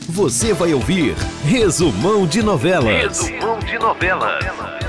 Você vai ouvir Resumão de Novelas. Resumão de Novelas.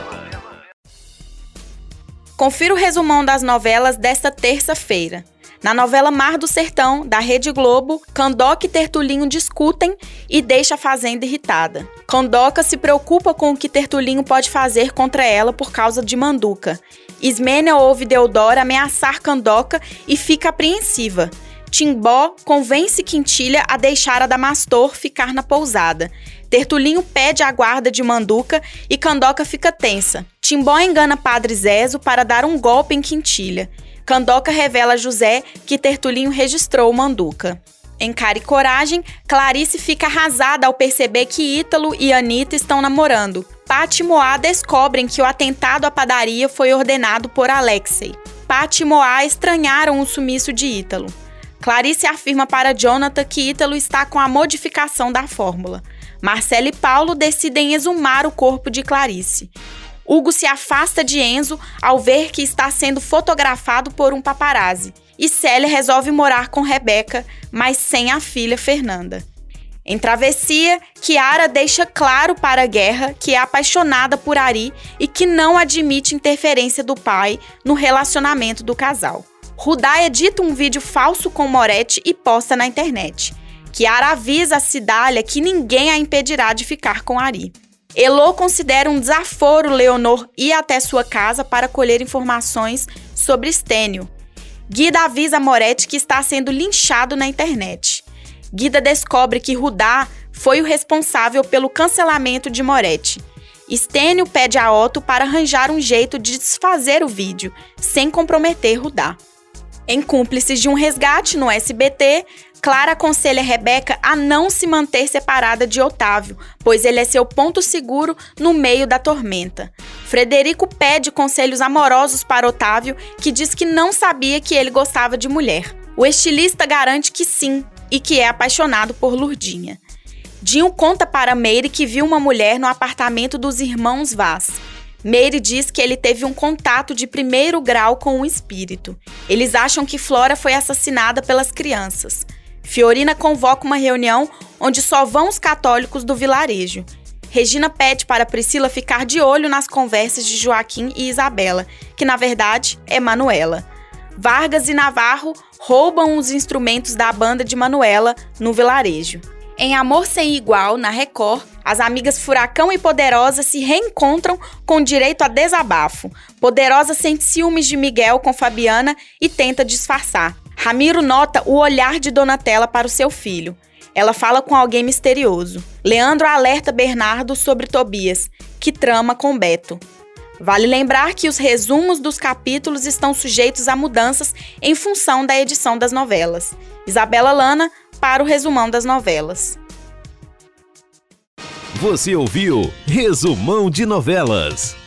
Confira o resumão das novelas desta terça-feira. Na novela Mar do Sertão, da Rede Globo, Candoca e Tertulinho discutem e deixa a Fazenda irritada. Candoca se preocupa com o que Tertulinho pode fazer contra ela por causa de Manduca. Ismênia ouve Deodora ameaçar Candoca e fica apreensiva. Timbó convence Quintilha a deixar Adamastor ficar na pousada. Tertulinho pede a guarda de Manduca e Candoca fica tensa. Timbó engana Padre Zezo para dar um golpe em Quintilha. Candoca revela a José que Tertulinho registrou Manduca. Em Cara e Coragem, Clarice fica arrasada ao perceber que Ítalo e Anita estão namorando. Pat e Moá descobrem que o atentado à padaria foi ordenado por Alexei. Pat e Moá estranharam o sumiço de Ítalo. Clarice afirma para Jonathan que Ítalo está com a modificação da fórmula. Marcelo e Paulo decidem exumar o corpo de Clarice. Hugo se afasta de Enzo ao ver que está sendo fotografado por um paparazzi. E Célia resolve morar com Rebeca, mas sem a filha Fernanda. Em Travessia, Chiara deixa claro para Guerra que é apaixonada por Ari e que não admite interferência do pai no relacionamento do casal. Rudá edita um vídeo falso com Moretti e posta na internet. Chiara avisa a Cidália que ninguém a impedirá de ficar com Ari. Elô considera um desaforo Leonor ir até sua casa para colher informações sobre Stênio. Guida avisa Moretti que está sendo linchado na internet. Guida descobre que Rudá foi o responsável pelo cancelamento de Moretti. Stênio pede a Otto para arranjar um jeito de desfazer o vídeo, sem comprometer Rudá. Em Cúmplices de um Resgate, no SBT, Clara aconselha Rebeca a não se manter separada de Otávio, pois ele é seu ponto seguro no meio da tormenta. Frederico pede conselhos amorosos para Otávio, que diz que não sabia que ele gostava de mulher. O estilista garante que sim, e que é apaixonado por Lurdinha. Dinho conta para Meire que viu uma mulher no apartamento dos irmãos Vaz. Meire diz que ele teve um contato de primeiro grau com um espírito. Eles acham que Flora foi assassinada pelas crianças. Fiorina convoca uma reunião onde só vão os católicos do vilarejo. Regina pede para Priscila ficar de olho nas conversas de Joaquim e Isabela, que na verdade é Manuela. Vargas e Navarro roubam os instrumentos da banda de Manuela no vilarejo. Em Amor Sem Igual, na Record, as amigas Furacão e Poderosa se reencontram com direito a desabafo. Poderosa sente ciúmes de Miguel com Fabiana e tenta disfarçar. Ramiro nota o olhar de Donatella para o seu filho. Ela fala com alguém misterioso. Leandro alerta Bernardo sobre Tobias, que trama com Beto. Vale lembrar que os resumos dos capítulos estão sujeitos a mudanças em função da edição das novelas. Isabela Lana, para o resumão das novelas. Você ouviu Resumão de Novelas.